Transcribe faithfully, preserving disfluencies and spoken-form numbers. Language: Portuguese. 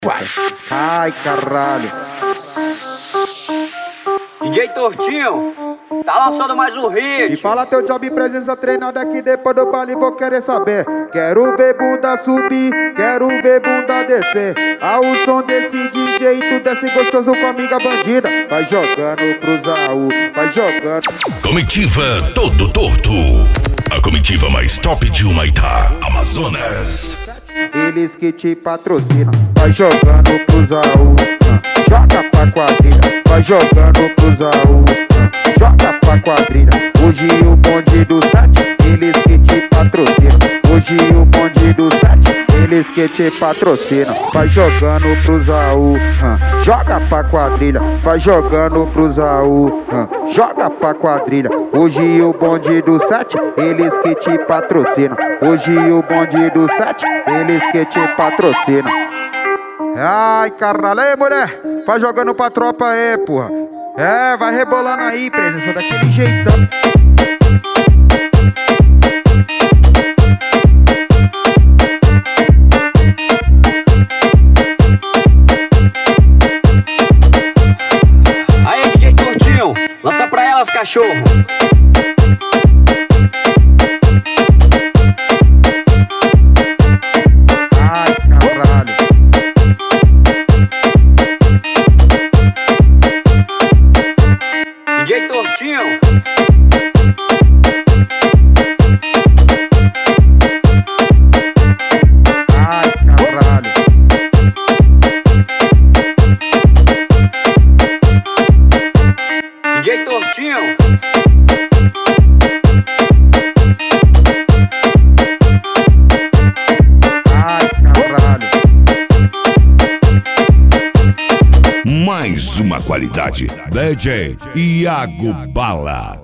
Vai. Ai, caralho. D J Tortinho, tá lançando mais um hit. E fala teu job e presença treinada aqui depois do baile vou querer saber. Quero ver bunda subir, quero ver bunda descer. Ao som desse D J tu desce gostoso com a amiga bandida. Vai jogando pro Zaú, vai jogando. Comitiva Todo Torto, a comitiva mais top de Humaitá, Amazonas. Eles que te patrocinam. Vai jogando pro Zaú, joga pra quadrilha. Vai jogando pro Zaú, joga pra quadrilha. Hoje o bonde do sete, eles que te patrocinam. Hoje o bonde do sete, eles que te patrocinam. Vai jogando pro Zaú, joga pra quadrilha. Vai jogando pro Zaú, joga pra quadrilha. Hoje o bonde do sete, eles que te patrocinam. Hoje o bonde do sete, eles que te patrocinam. Ai, caralho, aí, mulher, vai jogando pra tropa aí, porra. É, vai rebolando aí, presença daquele jeitão. Aí, D J Tortinho, lança pra elas, cachorro. D J Tortinho. Ai, caralho. D J Tortinho. Ai, caralho. Mais uma qualidade. D J Iago Bala.